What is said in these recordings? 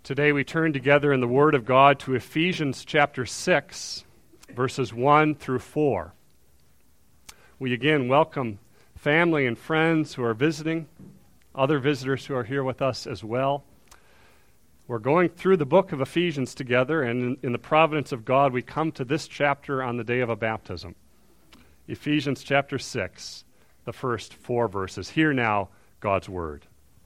Today we turn together in the Word of God to Ephesians chapter 6, verses 1 through 4. We again welcome family and friends who are visiting, other visitors who are here with us as well. We're going through the book of Ephesians together, and in the providence of God, we come to this chapter on the day of a baptism. Ephesians chapter 6, the first 4 verses. Hear now God's Word.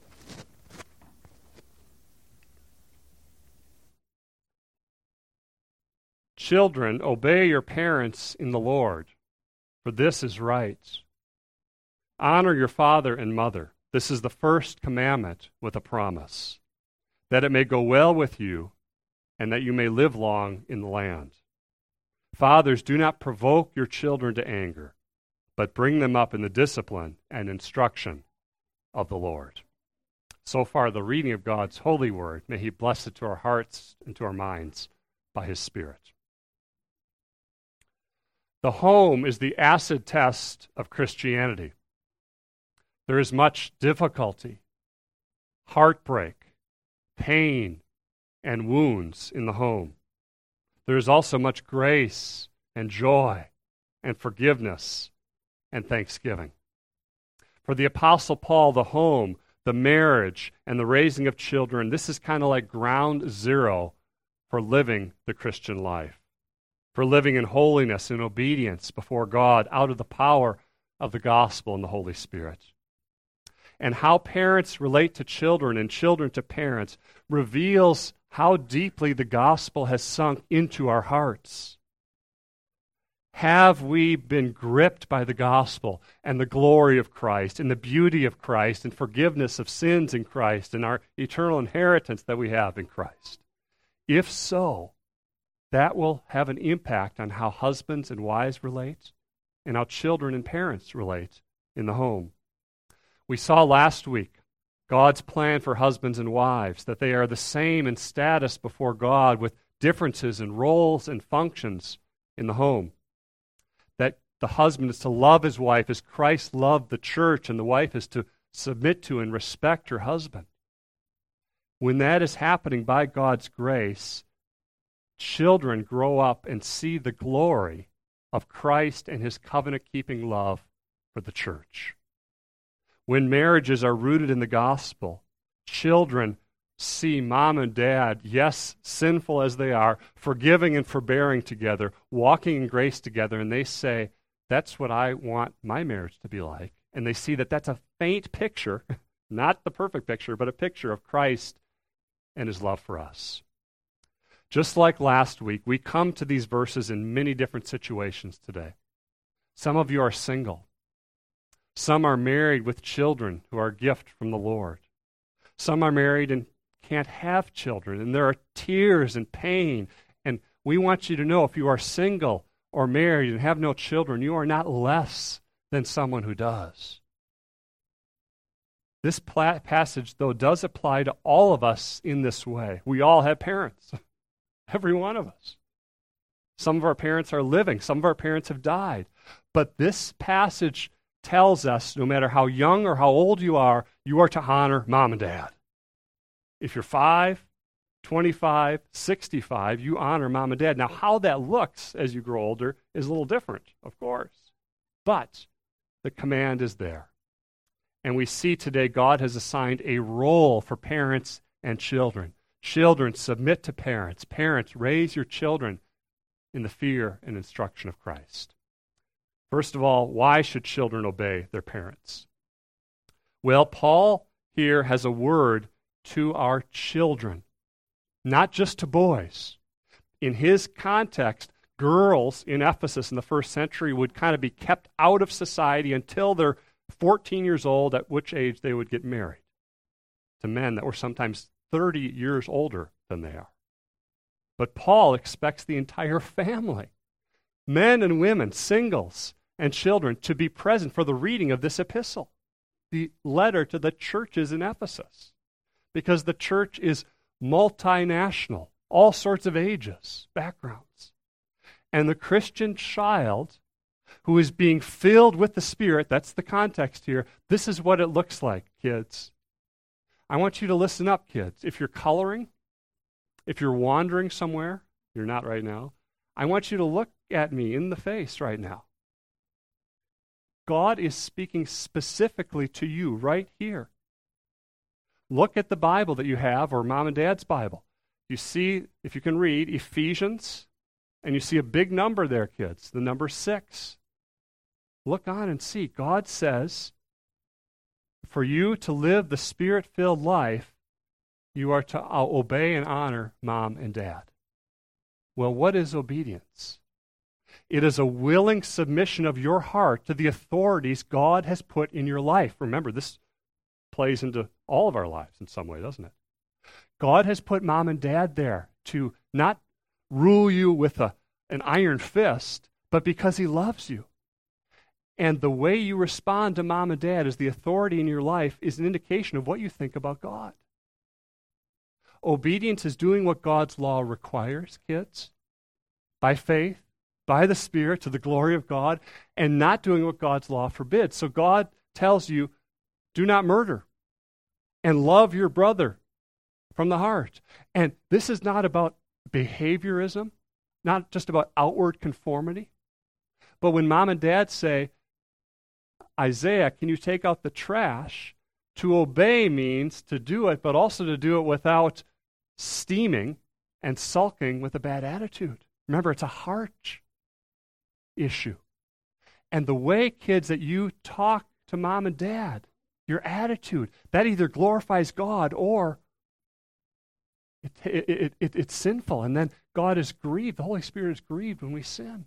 Children, obey your parents in the Lord, for this is right. Honor your father and mother. This is the first commandment with a promise, that it may go well with you and that you may live long in the land. Fathers, do not provoke your children to anger, but bring them up in the discipline and instruction of the Lord. So far, the reading of God's holy word. May He bless it to our hearts and to our minds by His Spirit. The home is the acid test of Christianity. There is much difficulty, heartbreak, pain, and wounds in the home. There is also much grace and joy and forgiveness and thanksgiving. For the Apostle Paul, the home, the marriage, and the raising of children, this is kind of like ground zero for living the Christian life, for living in holiness and obedience before God out of the power of the gospel and the Holy Spirit. And how parents relate to children and children to parents reveals how deeply the gospel has sunk into our hearts. Have we been gripped by the gospel and the glory of Christ and the beauty of Christ and forgiveness of sins in Christ and our eternal inheritance that we have in Christ? If so, that will have an impact on how husbands and wives relate and how children and parents relate in the home. We saw last week God's plan for husbands and wives, that they are the same in status before God with differences in roles and functions in the home. That the husband is to love his wife as Christ loved the church, and the wife is to submit to and respect her husband. When that is happening by God's grace, children grow up and see the glory of Christ and His covenant-keeping love for the church. When marriages are rooted in the gospel, children see mom and dad, yes, sinful as they are, forgiving and forbearing together, walking in grace together, and they say, that's what I want my marriage to be like. And they see that that's a faint picture, not the perfect picture, but a picture of Christ and His love for us. Just like last week, we come to these verses in many different situations today. Some of you are single. Some are married with children who are a gift from the Lord. Some are married and can't have children, and there are tears and pain. And we want you to know, if you are single or married and have no children, you are not less than someone who does. This passage, though, does apply to all of us in this way. We all have parents. Every one of us. Some of our parents are living. Some of our parents have died. But this passage tells us, no matter how young or how old you are to honor mom and dad. If you're 5, 25, 65, you honor mom and dad. Now, how that looks as you grow older is a little different, of course. But the command is there. And we see today God has assigned a role for parents and children. Children, submit to parents. Parents, raise your children in the fear and instruction of Christ. First of all, why should children obey their parents? Well, Paul here has a word to our children, not just to boys. In his context, girls in Ephesus in the first century would kind of be kept out of society until they're 14 years old, at which age they would get married to men that were sometimes 30 years older than they are. But Paul expects the entire family, men and women, singles and children, to be present for the reading of this epistle, the letter to the churches in Ephesus, because the church is multinational, all sorts of ages, backgrounds. And the Christian child who is being filled with the Spirit, that's the context here, this is what it looks like, kids. I want you to listen up, kids. If you're coloring, If you're wandering somewhere, you're not right now, I want you to look at me in the face right now. God is speaking specifically to you right here. Look at the Bible that you have, or mom and dad's Bible. You see, if you can read, Ephesians, and you see a big number there, kids, the number 6. Look on and see. God says, for you to live the Spirit-filled life, you are to obey and honor mom and dad. Well, what is obedience? It is a willing submission of your heart to the authorities God has put in your life. Remember, this plays into all of our lives in some way, doesn't it? God has put mom and dad there to not rule you with an iron fist, but because he loves you. And the way you respond to mom and dad as the authority in your life is an indication of what you think about God. Obedience is doing what God's law requires, kids, by faith, by the Spirit, to the glory of God, and not doing what God's law forbids. So God tells you, do not murder, and love your brother from the heart. And this is not about behaviorism, not just about outward conformity. But when mom and dad say, Isaiah, can you take out the trash? To obey means to do it, but also to do it without steaming and sulking with a bad attitude. Remember, it's a heart issue. And the way, kids, that you talk to mom and dad, your attitude, that either glorifies God or it's sinful. And then God is grieved. The Holy Spirit is grieved when we sin.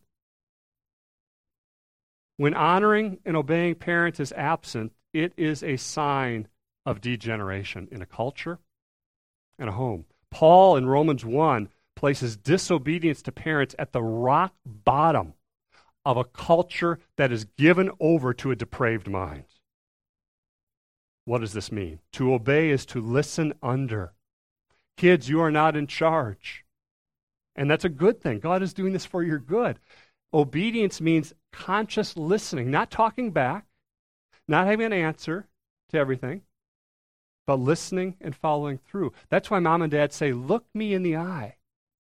When honoring and obeying parents is absent, it is a sign of degeneration in a culture and a home. Paul in Romans 1 places disobedience to parents at the rock bottom of a culture that is given over to a depraved mind. What does this mean? To obey is to listen under. Kids, you are not in charge. And that's a good thing. God is doing this for your good. Obedience means conscious listening, not talking back, not having an answer to everything, but listening and following through. That's why mom and dad say, look me in the eye.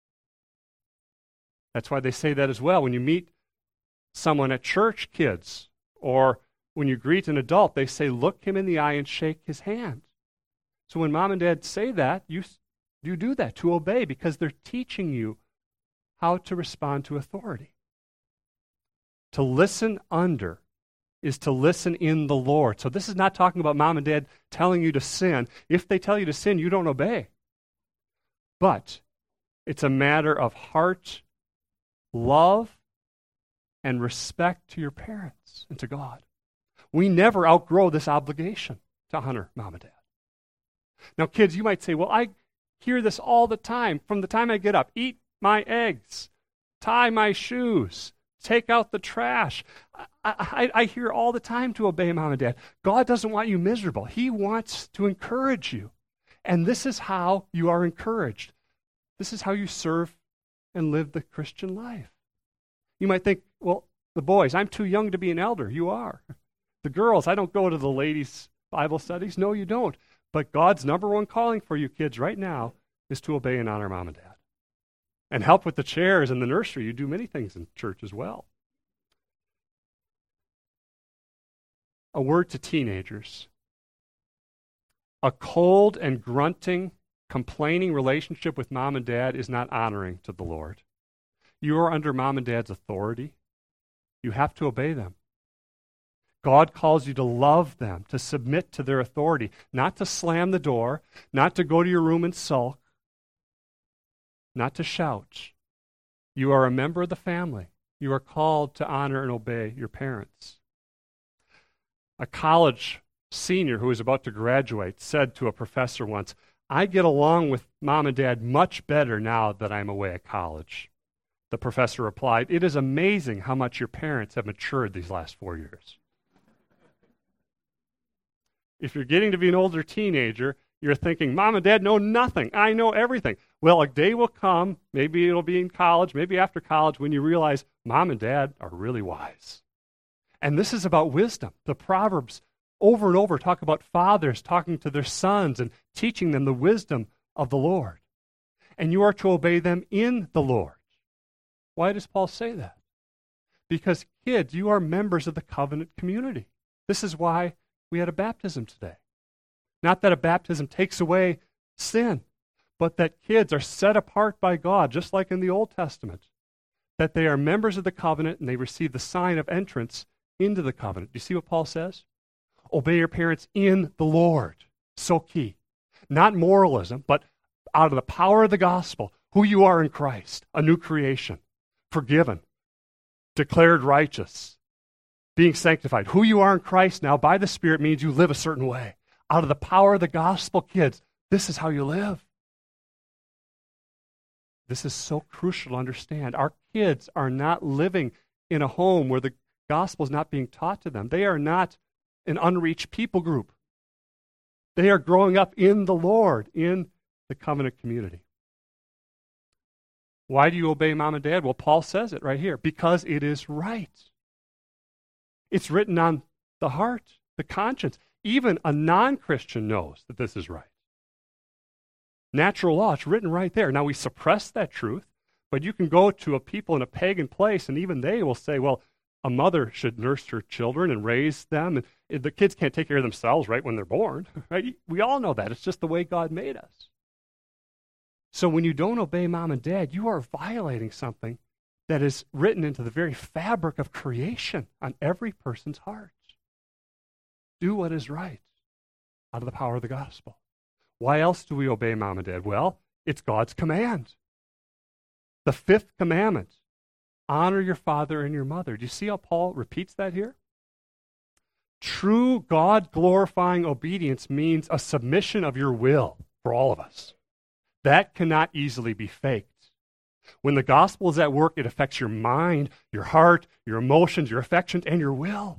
That's why they say that as well. When you meet someone at church, kids, or when you greet an adult, they say, look him in the eye and shake his hand. So when mom and dad say that, you do that to obey, because they're teaching you how to respond to authority. To listen under is to listen in the Lord. So this is not talking about mom and dad telling you to sin. If they tell you to sin, you don't obey. But it's a matter of heart, love, and respect to your parents and to God. We never outgrow this obligation to honor mom and dad. Now, kids, you might say, well, I hear this all the time. From the time I get up, eat my eggs, tie my shoes, take out the trash. I hear all the time to obey mom and dad. God doesn't want you miserable. He wants to encourage you. And this is how you are encouraged. This is how you serve and live the Christian life. You might think, well, the boys, I'm too young to be an elder. You are. The girls, I don't go to the ladies' Bible studies. No, you don't. But God's number one calling for you kids right now is to obey and honor mom and dad. And help with the chairs in the nursery. You do many things in church as well. A word to teenagers. A cold and grunting, complaining relationship with mom and dad is not honoring to the Lord. You are under mom and dad's authority. You have to obey them. God calls you to love them, to submit to their authority, not to slam the door, not to go to your room and sulk, not to shout. You are a member of the family. You are called to honor and obey your parents. A college senior who was about to graduate said to a professor once, I get along with mom and dad much better now that I'm away at college. The professor replied, it is amazing how much your parents have matured these last 4 years. If you're getting to be an older teenager, you're thinking, mom and dad know nothing. I know everything. Well, a day will come, maybe it'll be in college, maybe after college, when you realize mom and dad are really wise. And this is about wisdom. The Proverbs over and over talk about fathers talking to their sons and teaching them the wisdom of the Lord. and you are to obey them in the Lord. Why does Paul say that? Because, kids, you are members of the covenant community. This is why we had a baptism today. Not that a baptism takes away sin, but that kids are set apart by God, just like in the Old Testament. That they are members of the covenant and they receive the sign of entrance into the covenant. Do you see what Paul says? Obey your parents in the Lord. So key. Not moralism, but out of the power of the gospel, who you are in Christ, a new creation, forgiven, declared righteous, being sanctified. Who you are in Christ now by the Spirit means you live a certain way. Out of the power of the gospel, kids, this is how you live. This is so crucial to understand. Our kids are not living in a home where the gospel is not being taught to them. They are not an unreached people group. They are growing up in the Lord, in the covenant community. Why do you obey mom and dad? Well, Paul says it right here. Because it is right. It's written on the heart, the conscience. Even a non-Christian knows that this is right. Natural law, it's written right there. Now, we suppress that truth, but you can go to a people in a pagan place, and even they will say, well, a mother should nurse her children and raise them, and the kids can't take care of themselves right when they're born. Right? We all know that. It's just the way God made us. So when you don't obey mom and dad, you are violating something that is written into the very fabric of creation on every person's heart. Do what is right out of the power of the gospel. Why else do we obey mom and dad? Well, it's God's command. The fifth commandment, honor your father and your mother. Do you see how Paul repeats that here? True God-glorifying obedience means a submission of your will for all of us. That cannot easily be faked. When the gospel is at work, it affects your mind, your heart, your emotions, your affections, and your will.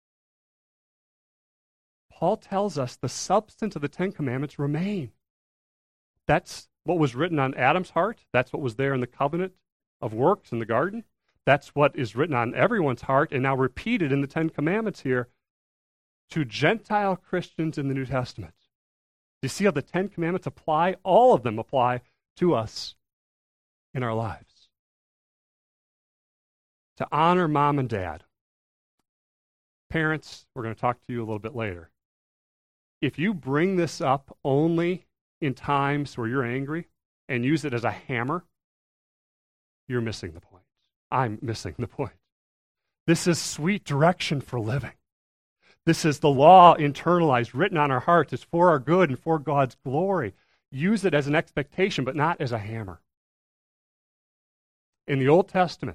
Paul tells us the substance of the Ten Commandments remain. That's what was written on Adam's heart. That's what was there in the covenant of works in the garden. That's what is written on everyone's heart and now repeated in the Ten Commandments here to Gentile Christians in the New Testament. Do you see how the Ten Commandments apply? All of them apply to us in our lives. To honor mom and dad. Parents, we're going to talk to you a little bit later. If you bring this up only in times where you're angry and use it as a hammer, you're missing the point. I'm missing the point. This is sweet direction for living. This is the law internalized, written on our hearts. It's for our good and for God's glory. Use it as an expectation, but not as a hammer. In the Old Testament,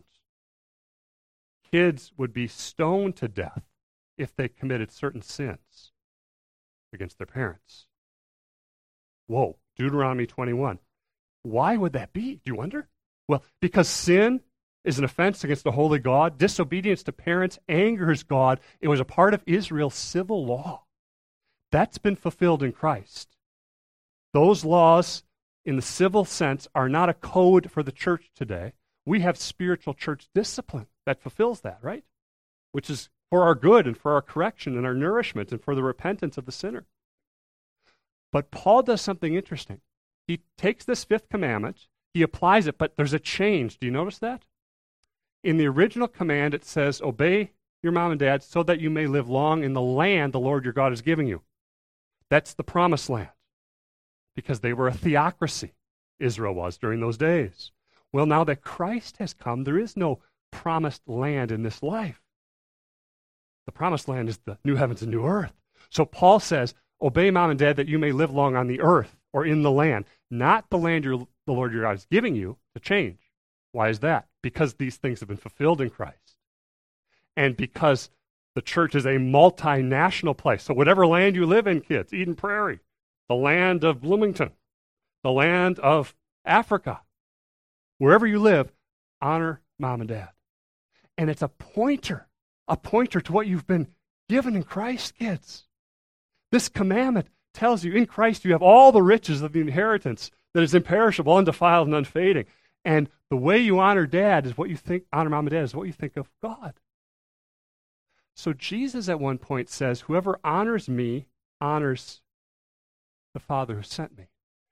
kids would be stoned to death if they committed certain sins against their parents. Whoa, Deuteronomy 21. Why would that be? Do you wonder? Well, because sin is an offense against the holy God. Disobedience to parents angers God. It was a part of Israel's civil law. That's been fulfilled in Christ. Those laws, in the civil sense, are not a code for the church today. We have spiritual church discipline that fulfills that, right? Which is for our good and for our correction and our nourishment and for the repentance of the sinner. But Paul does something interesting. He takes this fifth commandment, he applies it, but there's a change. Do you notice that? In the original command, it says, obey your mom and dad so that you may live long in the land the Lord your God is giving you. That's the promised land. Because they were a theocracy, Israel was during those days. Well, now that Christ has come, there is no promised land in this life. The promised land is the new heavens and new earth. So Paul says, obey mom and dad that you may live long on the earth or in the land, not the land the Lord your God is giving you to change. Why is that? Because these things have been fulfilled in Christ. And because the church is a multinational place. So whatever land you live in, kids, Eden Prairie, the land of Bloomington, the land of Africa, wherever you live, honor mom and dad. And it's a pointer to what you've been given in Christ, kids. This commandment tells you in Christ you have all the riches of the inheritance that is imperishable, undefiled, and unfading. And the way you honor dad is what you think, honor mom and dad is what you think of God. So Jesus at one point says, whoever honors me honors the Father who sent me.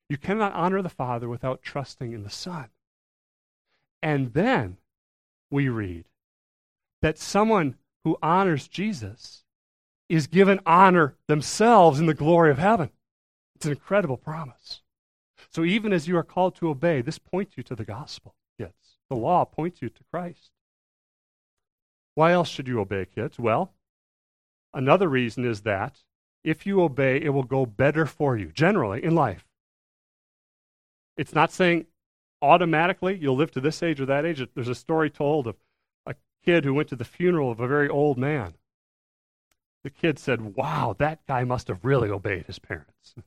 You cannot honor the Father without trusting in the Son. And then we read that someone who honors Jesus is given honor themselves in the glory of heaven. It's an incredible promise. So even as you are called to obey, this points you to the gospel, kids. The law points you to Christ. Why else should you obey, kids? Well, another reason is that if you obey, it will go better for you, generally, in life. It's not saying automatically you'll live to this age or that age. There's a story told of a kid who went to the funeral of a very old man. The kid said, wow, that guy must have really obeyed his parents.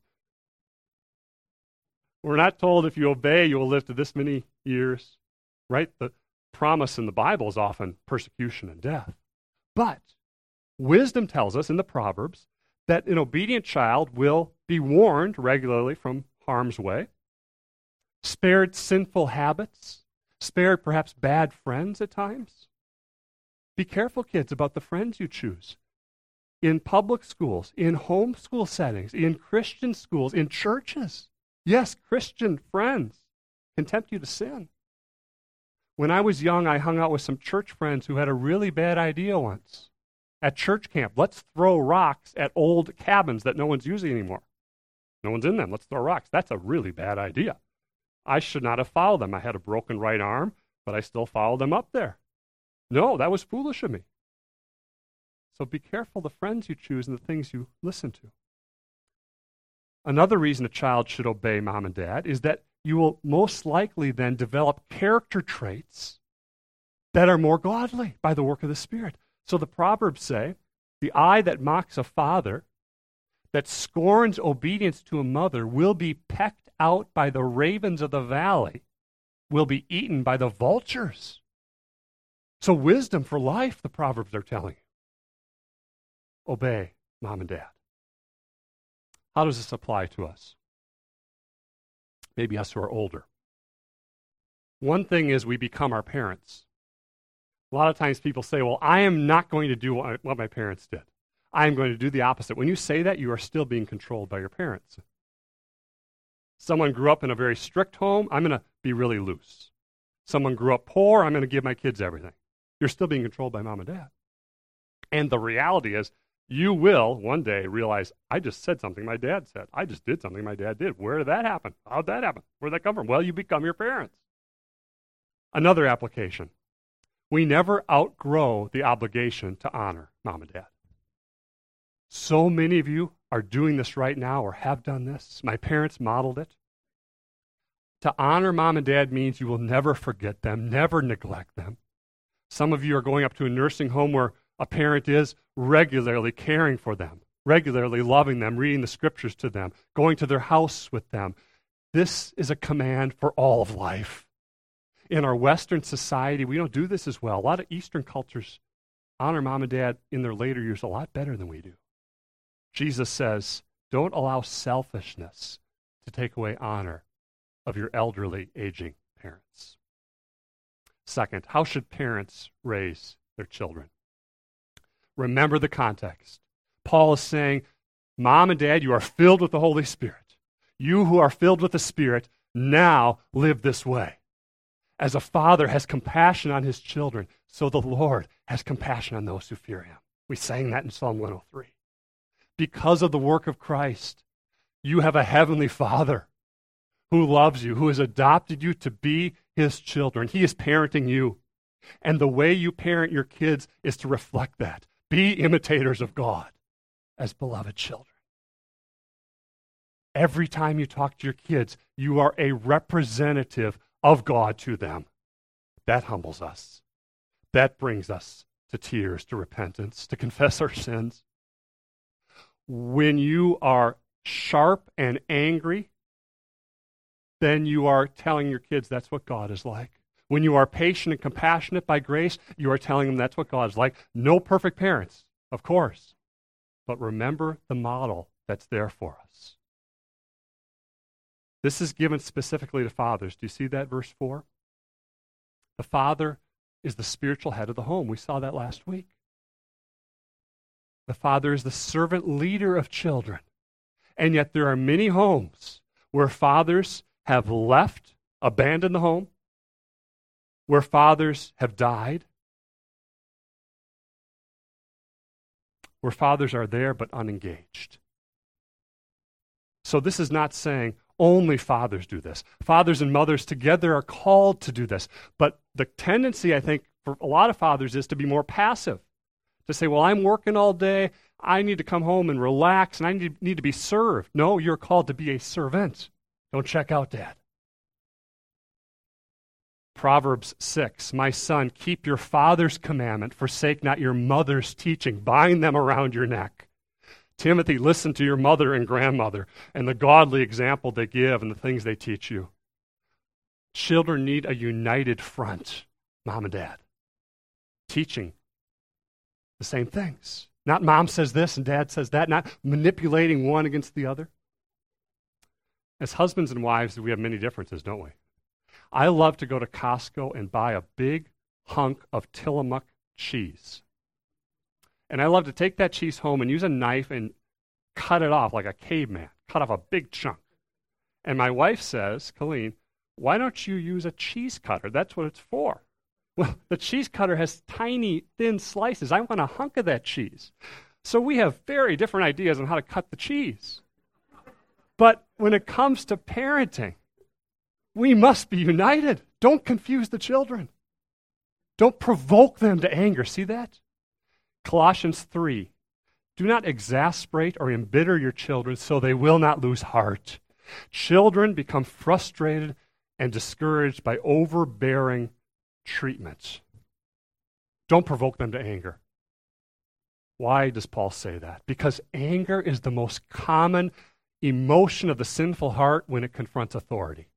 We're not told if you obey, you will live to this many years, right? The promise in the Bible is often persecution and death. But wisdom tells us in the Proverbs that an obedient child will be warned regularly from harm's way, spared sinful habits, spared perhaps bad friends at times. Be careful, kids, about the friends you choose. In public schools, in homeschool settings, in Christian schools, in churches. Yes, Christian friends can tempt you to sin. When I was young, I hung out with some church friends who had a really bad idea once. At church camp, let's throw rocks at old cabins that no one's using anymore. No one's in them. Let's throw rocks. That's a really bad idea. I should not have followed them. I had a broken right arm, but I still followed them up there. No, that was foolish of me. So be careful the friends you choose and the things you listen to. Another reason a child should obey mom and dad is that you will most likely then develop character traits that are more godly by the work of the Spirit. So the Proverbs say, the eye that mocks a father, that scorns obedience to a mother, will be pecked out by the ravens of the valley, will be eaten by the vultures. So wisdom for life, the Proverbs are telling you. Obey mom and dad. How does this apply to us? Maybe us who are older. One thing is we become our parents. A lot of times people say, well, I am not going to do what my parents did. I am going to do the opposite. When you say that, you are still being controlled by your parents. Someone grew up in a very strict home, I'm going to be really loose. Someone grew up poor, I'm going to give my kids everything. You're still being controlled by mom and dad. And the reality is, you will one day realize, I just said something my dad said. I just did something my dad did. Where did that happen? How'd that happen? Where'd that come from? Well, you become your parents. Another application. We never outgrow the obligation to honor mom and dad. So many of you are doing this right now or have done this. My parents modeled it. To honor mom and dad means you will never forget them, never neglect them. Some of you are going up to a nursing home where a parent is regularly caring for them, regularly loving them, reading the scriptures to them, going to their house with them. This is a command for all of life. In our Western society, we don't do this as well. A lot of Eastern cultures honor mom and dad in their later years a lot better than we do. Jesus says, don't allow selfishness to take away honor of your elderly, aging parents. Second, how should parents raise their children? Remember the context. Paul is saying, Mom and Dad, you are filled with the Holy Spirit. You who are filled with the Spirit now live this way. As a father has compassion on his children, so the Lord has compassion on those who fear him. We sang that in Psalm 103. Because of the work of Christ, you have a heavenly Father who loves you, who has adopted you to be his children. He is parenting you. And the way you parent your kids is to reflect that. Be imitators of God as beloved children. Every time you talk to your kids, you are a representative of God to them. That humbles us. That brings us to tears, to repentance, to confess our sins. When you are sharp and angry, then you are telling your kids that's what God is like. When you are patient and compassionate by grace, you are telling them that's what God is like. No perfect parents, of course. But remember the model that's there for us. This is given specifically to fathers. Do you see that, verse 4? The father is the spiritual head of the home. We saw that last week. The father is the servant leader of children. And yet there are many homes where fathers have left, abandoned the home, where fathers have died, where fathers are there but unengaged. So this is not saying only fathers do this. Fathers and mothers together are called to do this. But the tendency, I think, for a lot of fathers is to be more passive. To say, well, I'm working all day, I need to come home and relax, and I need to be served. No, you're called to be a servant. Don't check out, Dad. Proverbs 6, my son, keep your father's commandment, forsake not your mother's teaching, bind them around your neck. Timothy, listen to your mother and grandmother and the godly example they give and the things they teach you. Children need a united front, mom and dad, teaching the same things. Not mom says this and dad says that, not manipulating one against the other. As husbands and wives, we have many differences, don't we? I love to go to Costco and buy a big hunk of Tillamook cheese. And I love to take that cheese home and use a knife and cut it off like a caveman, cut off a big chunk. And my wife says, Colleen, why don't you use a cheese cutter? That's what it's for. Well, the cheese cutter has tiny, thin slices. I want a hunk of that cheese. So we have very different ideas on how to cut the cheese. But when it comes to parenting, we must be united. Don't confuse the children. Don't provoke them to anger. See that? Colossians 3, do not exasperate or embitter your children so they will not lose heart. Children become frustrated and discouraged by overbearing treatment. Don't provoke them to anger. Why does Paul say that? Because anger is the most common emotion of the sinful heart when it confronts authority.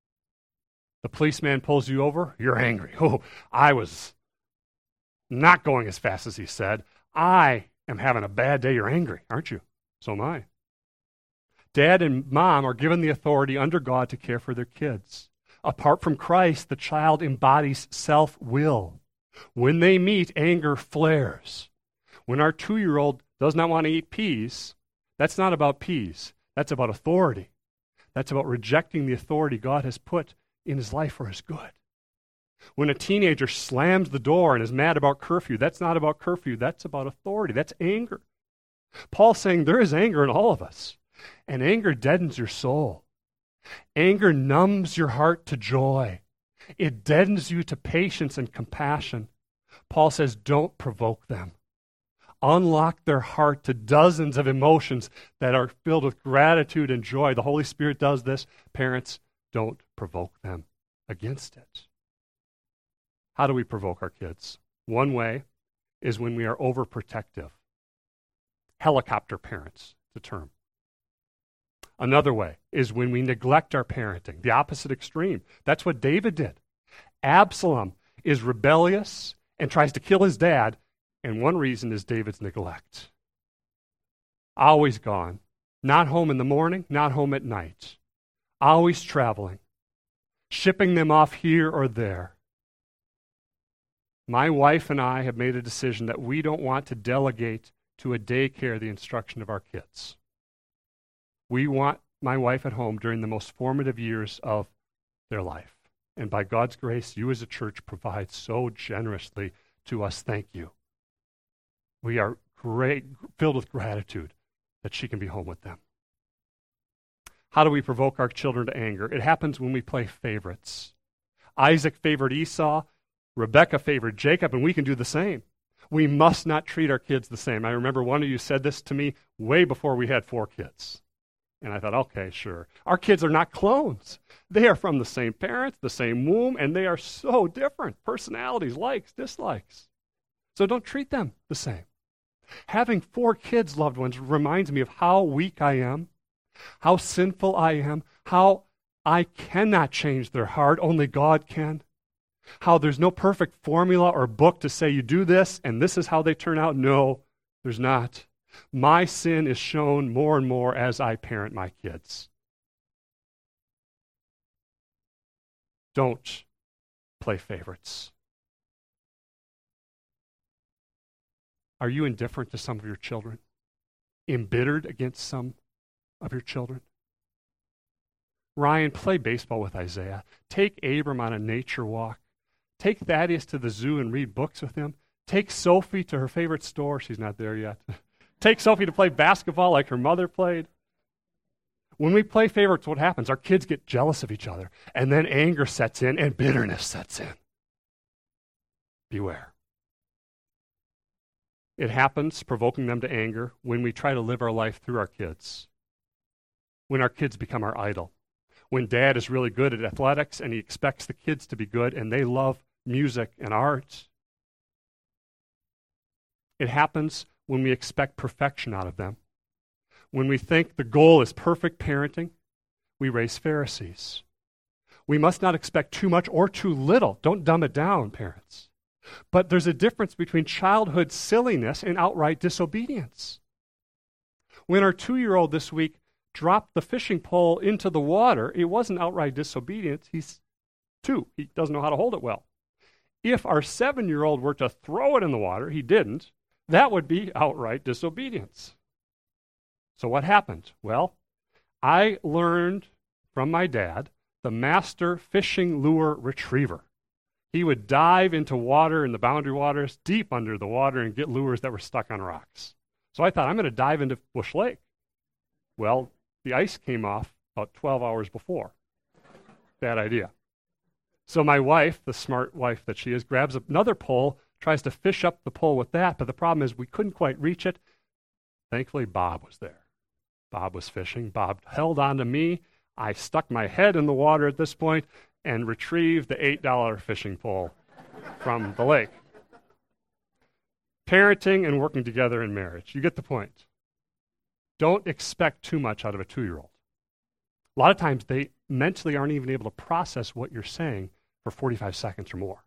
The policeman pulls you over, you're angry. Oh, I was not going as fast as he said. I am having a bad day. You're angry, aren't you? So am I. Dad and mom are given the authority under God to care for their kids. Apart from Christ, the child embodies self-will. When they meet, anger flares. When our 2-year-old does not want to eat peas, that's not about peas. That's about authority. That's about rejecting the authority God has put in his life for his good. When a teenager slams the door and is mad about curfew, that's not about curfew. That's about authority. That's anger. Paul's saying there is anger in all of us, and anger deadens your soul. Anger numbs your heart to joy. It deadens you to patience and compassion. Paul says, don't provoke them. Unlock their heart to dozens of emotions that are filled with gratitude and joy. The Holy Spirit does this. Parents, don't provoke them against it. How do we provoke our kids? One way is when we are overprotective. Helicopter parents, the term. Another way is when we neglect our parenting, the opposite extreme. That's what David did. Absalom is rebellious and tries to kill his dad, and one reason is David's neglect. Always gone. Not home in the morning, not home at night. Always traveling. Shipping them off here or there. My wife and I have made a decision that we don't want to delegate to a daycare the instruction of our kids. We want my wife at home during the most formative years of their life. And by God's grace, you as a church provide so generously to us. Thank you. We are filled with gratitude that she can be home with them. How do we provoke our children to anger? It happens when we play favorites. Isaac favored Esau, Rebekah favored Jacob, and we can do the same. We must not treat our kids the same. I remember one of you said this to me way before we had 4 kids. And I thought, okay, sure. Our kids are not clones. They are from the same parents, the same womb, and they are so different. Personalities, likes, dislikes. So don't treat them the same. Having 4 kids, loved ones, reminds me of how weak I am, how sinful I am, how I cannot change their heart, only God can. How there's no perfect formula or book to say you do this and this is how they turn out. No, there's not. My sin is shown more and more as I parent my kids. Don't play favorites. Are you indifferent to some of your children? Embittered against some of your children? Ryan, play baseball with Isaiah. Take Abram on a nature walk. Take Thaddeus to the zoo and read books with him. Take Sophie to her favorite store. She's not there yet. Take Sophie to play basketball like her mother played. When we play favorites, what happens? Our kids get jealous of each other, and then anger sets in and bitterness sets in. Beware. It happens, provoking them to anger, when we try to live our life through our kids. When our kids become our idol. When dad is really good at athletics and he expects the kids to be good and they love music and art. It happens when we expect perfection out of them. When we think the goal is perfect parenting, we raise Pharisees. We must not expect too much or too little. Don't dumb it down, parents. But there's a difference between childhood silliness and outright disobedience. When our 2-year-old this week dropped the fishing pole into the water, it wasn't outright disobedience. He's 2. He doesn't know how to hold it well. If our 7-year-old were to throw it in the water, he didn't, that would be outright disobedience. So what happened? Well, I learned from my dad the master fishing lure retriever. He would dive into water in the boundary waters, deep under the water, and get lures that were stuck on rocks. So I thought, I'm going to dive into Bush Lake. Well, the ice came off about 12 hours before. Bad idea. So my wife, the smart wife that she is, grabs another pole, tries to fish up the pole with that, but the problem is we couldn't quite reach it. Thankfully, Bob was there. Bob was fishing. Bob held on to me. I stuck my head in the water at this point and retrieved the $8 fishing pole from the lake. Parenting and working together in marriage. You get the point. Don't expect too much out of a 2-year-old. A lot of times they mentally aren't even able to process what you're saying for 45 seconds or more.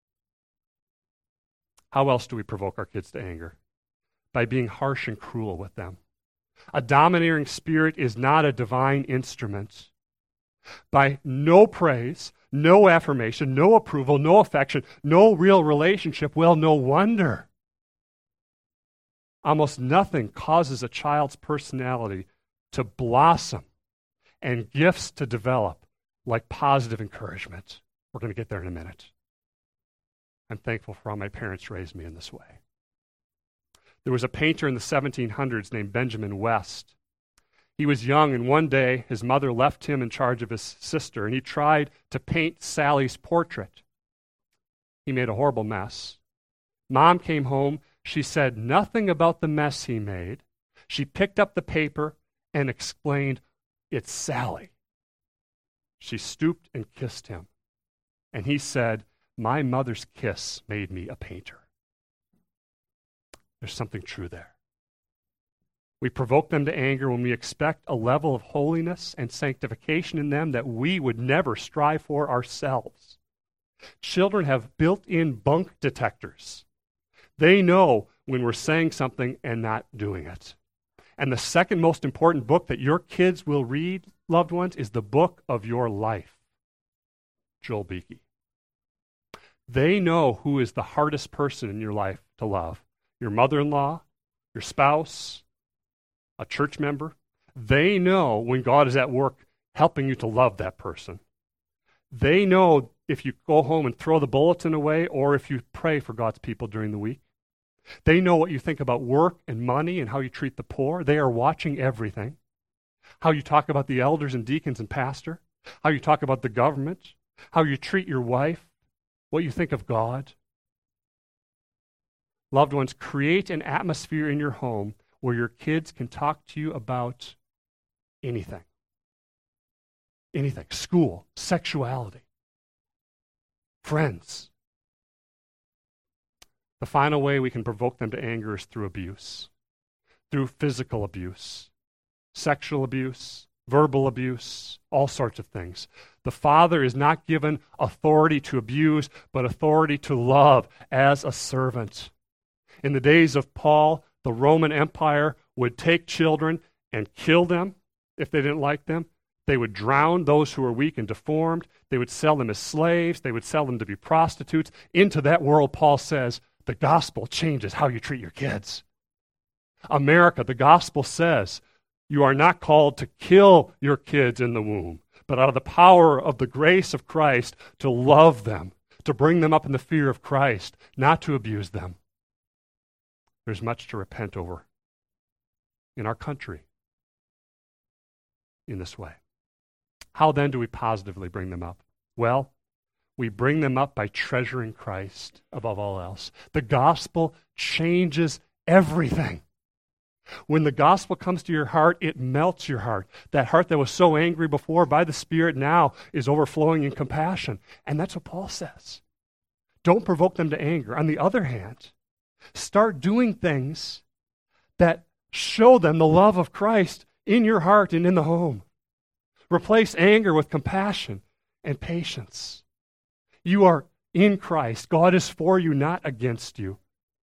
How else do we provoke our kids to anger? By being harsh and cruel with them. A domineering spirit is not a divine instrument. By no praise, no affirmation, no approval, no affection, no real relationship, well, no wonder. Almost nothing causes a child's personality to blossom and gifts to develop like positive encouragement. We're going to get there in a minute. I'm thankful for how my parents raised me in this way. There was a painter in the 1700s named Benjamin West. He was young, and one day his mother left him in charge of his sister, and he tried to paint Sally's portrait. He made a horrible mess. Mom came home. She said nothing about the mess he made. She picked up the paper and explained, "It's Sally." She stooped and kissed him. And he said, "My mother's kiss made me a painter." There's something true there. We provoke them to anger when we expect a level of holiness and sanctification in them that we would never strive for ourselves. Children have built-in bunk detectors. They know when we're saying something and not doing it. And the second most important book that your kids will read, loved ones, is the book of your life. Joel Beakey. They know who is the hardest person in your life to love. Your mother-in-law, your spouse, a church member. They know when God is at work helping you to love that person. They know if you go home and throw the bulletin away or if you pray for God's people during the week. They know what you think about work and money and how you treat the poor. They are watching everything. How you talk about the elders and deacons and pastor. How you talk about the government. How you treat your wife. What you think of God. Loved ones, create an atmosphere in your home where your kids can talk to you about anything. Anything. School, sexuality, friends. The final way we can provoke them to anger is through abuse, through physical abuse, sexual abuse, verbal abuse, all sorts of things. The father is not given authority to abuse, but authority to love as a servant. In the days of Paul, the Roman Empire would take children and kill them if they didn't like them. They would drown those who were weak and deformed. They would sell them as slaves. They would sell them to be prostitutes. Into that world, Paul says, the gospel changes how you treat your kids. America, the gospel says, you are not called to kill your kids in the womb, but out of the power of the grace of Christ to love them, to bring them up in the fear of Christ, not to abuse them. There's much to repent over in our country in this way. How then do we positively bring them up? Well, we bring them up by treasuring Christ above all else. The gospel changes everything. When the gospel comes to your heart, it melts your heart. That heart that was so angry before by the Spirit now is overflowing in compassion. And that's what Paul says. Don't provoke them to anger. On the other hand, start doing things that show them the love of Christ in your heart and in the home. Replace anger with compassion and patience. You are in Christ. God is for you, not against you.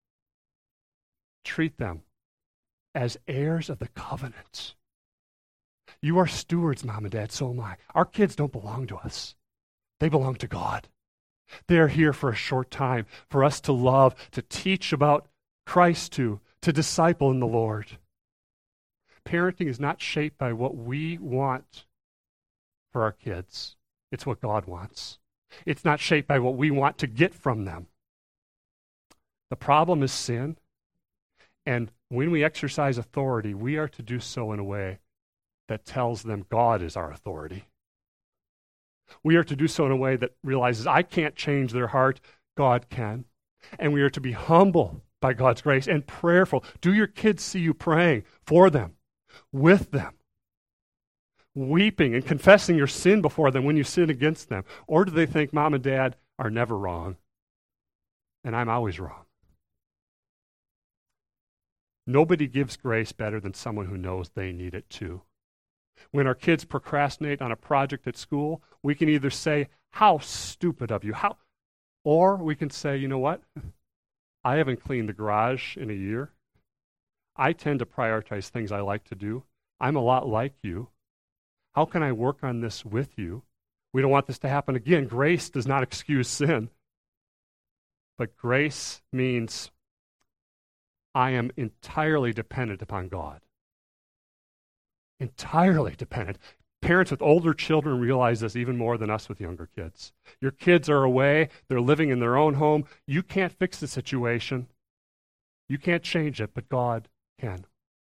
Treat them as heirs of the covenant. You are stewards, Mom and Dad, so am I. Our kids don't belong to us. They belong to God. They are here for a short time, for us to love, to teach about Christ to disciple in the Lord. Parenting is not shaped by what we want for our kids. It's what God wants. It's not shaped by what we want to get from them. The problem is sin, and when we exercise authority, we are to do so in a way that tells them God is our authority. We are to do so in a way that realizes I can't change their heart, God can. And we are to be humble by God's grace and prayerful. Do your kids see you praying for them, with them, weeping and confessing your sin before them when you sin against them? Or do they think Mom and Dad are never wrong and I'm always wrong? Nobody gives grace better than someone who knows they need it too. When our kids procrastinate on a project at school, we can either say, how stupid of you, or we can say, you know what? I haven't cleaned the garage in a year. I tend to prioritize things I like to do. I'm a lot like you. How can I work on this with you? We don't want this to happen again. Grace does not excuse sin. But grace means I am entirely dependent upon God. Entirely dependent. Parents with older children realize this even more than us with younger kids. Your kids are away. They're living in their own home. You can't fix the situation. You can't change it, but God can.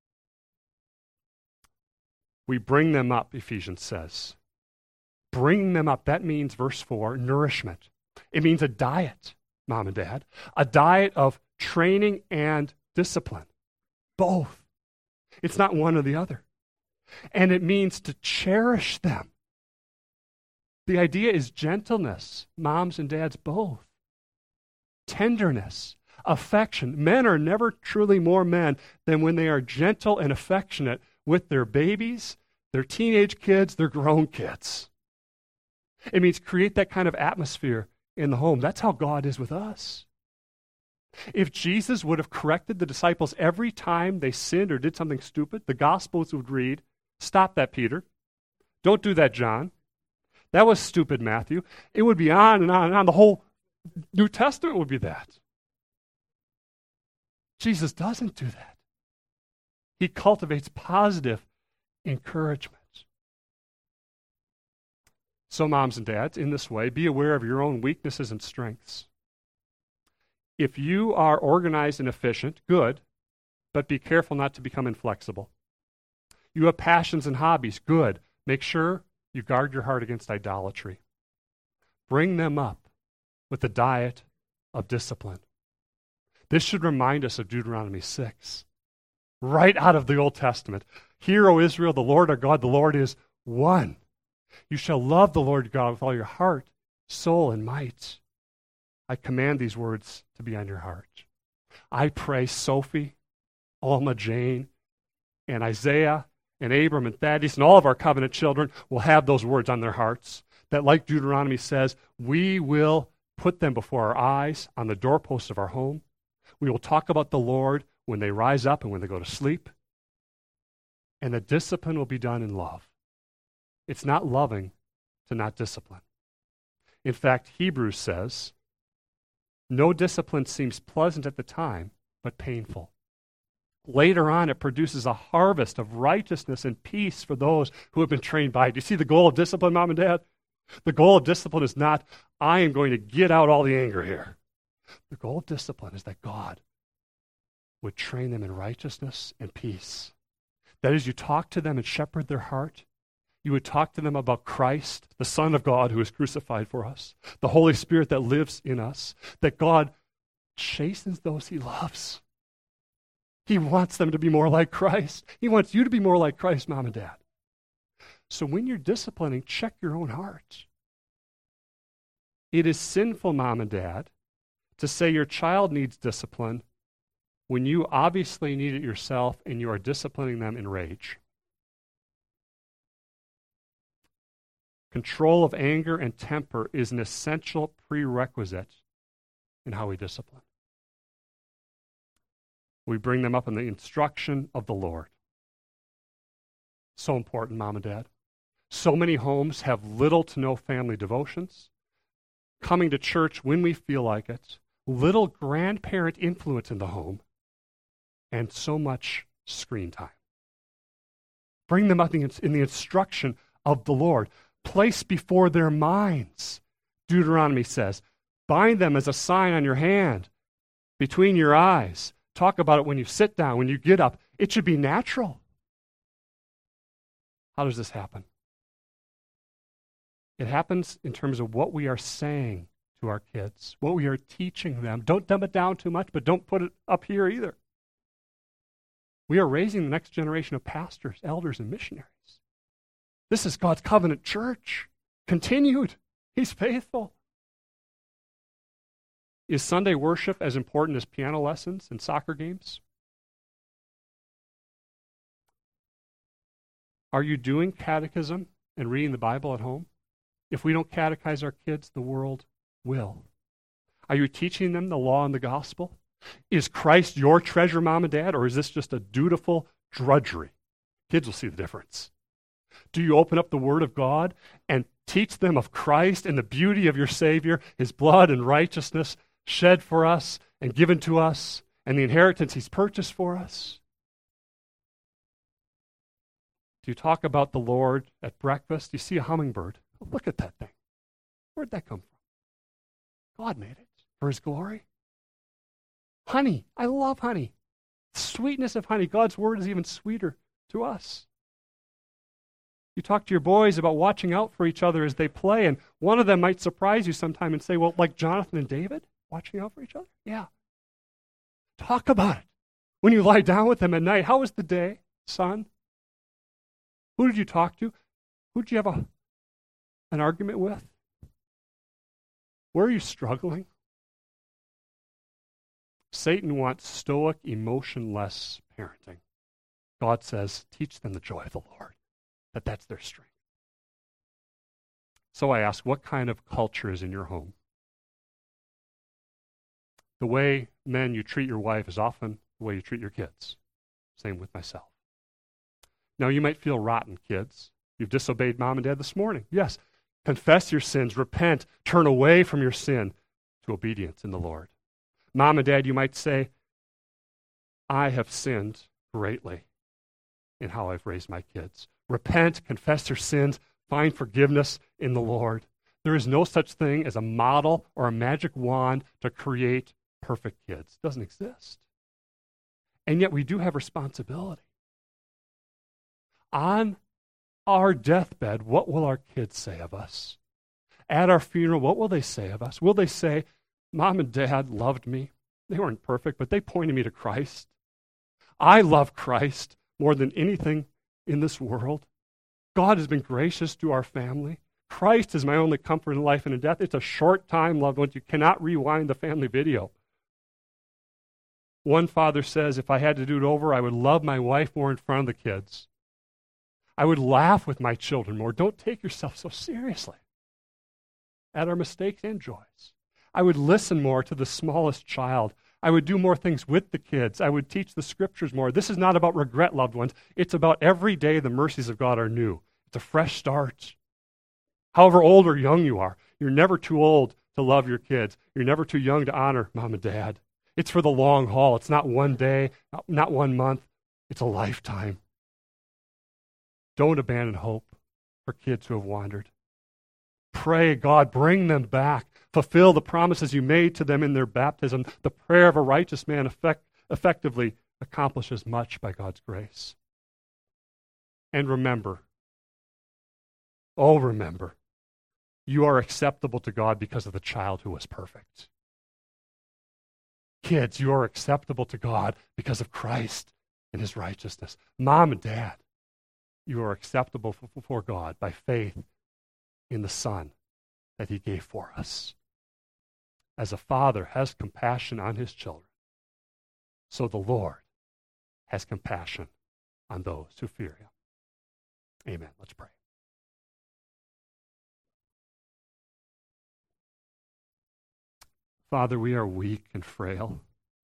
We bring them up, Ephesians says. Bring them up. That means, verse 4, nourishment. It means a diet, Mom and Dad. A diet of training and discipline. Both. It's not one or the other. And it means to cherish them. The idea is gentleness, moms and dads both. Tenderness, affection. Men are never truly more men than when they are gentle and affectionate with their babies, their teenage kids, their grown kids. It means create that kind of atmosphere in the home. That's how God is with us. If Jesus would have corrected the disciples every time they sinned or did something stupid, the Gospels would read, stop that, Peter. Don't do that, John. That was stupid, Matthew. It would be on and on and on. The whole New Testament would be that. Jesus doesn't do that. He cultivates positive encouragement. So, moms and dads, in this way, be aware of your own weaknesses and strengths. If you are organized and efficient, good, but be careful not to become inflexible. You have passions and hobbies, good. Make sure you guard your heart against idolatry. Bring them up with a diet of discipline. This should remind us of Deuteronomy 6, right out of the Old Testament. Hear, O Israel, the Lord our God, the Lord is one. You shall love the Lord your God with all your heart, soul, and might. I command these words to be on your heart. I pray Sophie, Alma, Jane, and Isaiah, and Abram, and Thaddeus, and all of our covenant children will have those words on their hearts. That, like Deuteronomy says, we will put them before our eyes on the doorposts of our home. We will talk about the Lord when they rise up and when they go to sleep. And the discipline will be done in love. It's not loving to not discipline. In fact, Hebrews says, no discipline seems pleasant at the time, but painful. Later on, it produces a harvest of righteousness and peace for those who have been trained by it. Do you see the goal of discipline, Mom and Dad? The goal of discipline is not, I am going to get out all the anger here. The goal of discipline is that God would train them in righteousness and peace. That as you talk to them and shepherd their heart, you would talk to them about Christ, the Son of God who is crucified for us, the Holy Spirit that lives in us, that God chastens those he loves. He wants them to be more like Christ. He wants you to be more like Christ, Mom and Dad. So when you're disciplining, check your own heart. It is sinful, Mom and Dad, to say your child needs discipline when you obviously need it yourself and you are disciplining them in rage. Control of anger and temper is an essential prerequisite in how we discipline. We bring them up in the instruction of the Lord. So important, Mom and Dad. So many homes have little to no family devotions, coming to church when we feel like it, little grandparent influence in the home, and so much screen time. Bring them up in the instruction of the Lord. Place before their minds. Deuteronomy says, bind them as a sign on your hand, between your eyes. Talk about it when you sit down, when you get up. It should be natural. How does this happen? It happens in terms of what we are saying to our kids, what we are teaching them. Don't dumb it down too much, but don't put it up here either. We are raising the next generation of pastors, elders, and missionaries. This is God's covenant church. Continued. He's faithful. Is Sunday worship as important as piano lessons and soccer games? Are you doing catechism and reading the Bible at home? If we don't catechize our kids, the world will. Are you teaching them the law and the gospel? Is Christ your treasure, Mom and Dad, or is this just a dutiful drudgery? Kids will see the difference. Do you open up the Word of God and teach them of Christ and the beauty of your Savior, His blood and righteousness shed for us and given to us, and the inheritance He's purchased for us? Do you talk about the Lord at breakfast? You see a hummingbird. Oh, look at that thing. Where'd that come from? God made it for His glory. Honey. I love honey. The sweetness of honey. God's Word is even sweeter to us. You talk to your boys about watching out for each other as they play, and one of them might surprise you sometime and say, well, like Jonathan and David, watching out for each other? Yeah. Talk about it. When you lie down with them at night, how was the day, son? Who did you talk to? Who did you have an argument with? Where are you struggling? Satan wants stoic, emotionless parenting. God says, teach them the joy of the Lord, that's their strength. So I ask, what kind of culture is in your home? The way, men, you treat your wife is often the way you treat your kids. Same with myself. Now, you might feel rotten, kids. You've disobeyed Mom and Dad this morning. Yes, confess your sins, repent, turn away from your sin to obedience in the Lord. Mom and Dad, you might say, I have sinned greatly in how I've raised my kids. Repent, confess your sins, find forgiveness in the Lord. There is no such thing as a model or a magic wand to create perfect kids. It doesn't exist. And yet we do have responsibility. On our deathbed, what will our kids say of us? At our funeral, what will they say of us? Will they say, Mom and Dad loved me. They weren't perfect, but they pointed me to Christ. I love Christ more than anything in this world. God has been gracious to our family. Christ is my only comfort in life and in death. It's a short time, loved ones. You cannot rewind the family video. One father says, if I had to do it over, I would love my wife more in front of the kids. I would laugh with my children more. Don't take yourself so seriously at our mistakes and joys. I would listen more to the smallest child. I would do more things with the kids. I would teach the scriptures more. This is not about regret, loved ones. It's about every day the mercies of God are new. It's a fresh start. However old or young you are, you're never too old to love your kids. You're never too young to honor Mom and Dad. It's for the long haul. It's not one day, not 1 month. It's a lifetime. Don't abandon hope for kids who have wandered. Pray, God, bring them back. Fulfill the promises you made to them in their baptism. The prayer of a righteous man effectively accomplishes much by God's grace. And remember, remember, you are acceptable to God because of the child who was perfect. Kids, you are acceptable to God because of Christ and his righteousness. Mom and dad, you are acceptable before God by faith in the Son that he gave for us. As a father has compassion on his children, so the Lord has compassion on those who fear him. Amen. Let's pray. Father, we are weak and frail.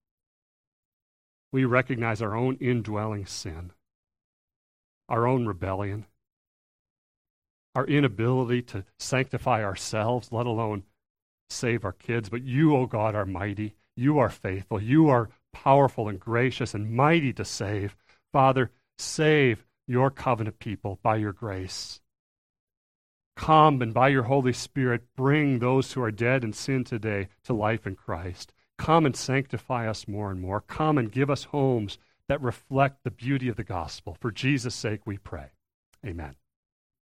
We recognize our own indwelling sin, our own rebellion, our inability to sanctify ourselves, let alone save our kids. But you, O God, are mighty. You are faithful. You are powerful and gracious and mighty to save. Father, save your covenant people by your grace. Come and by your Holy Spirit, bring those who are dead in sin today to life in Christ. Come and sanctify us more and more. Come and give us homes that reflect the beauty of the gospel. For Jesus' sake we pray. Amen.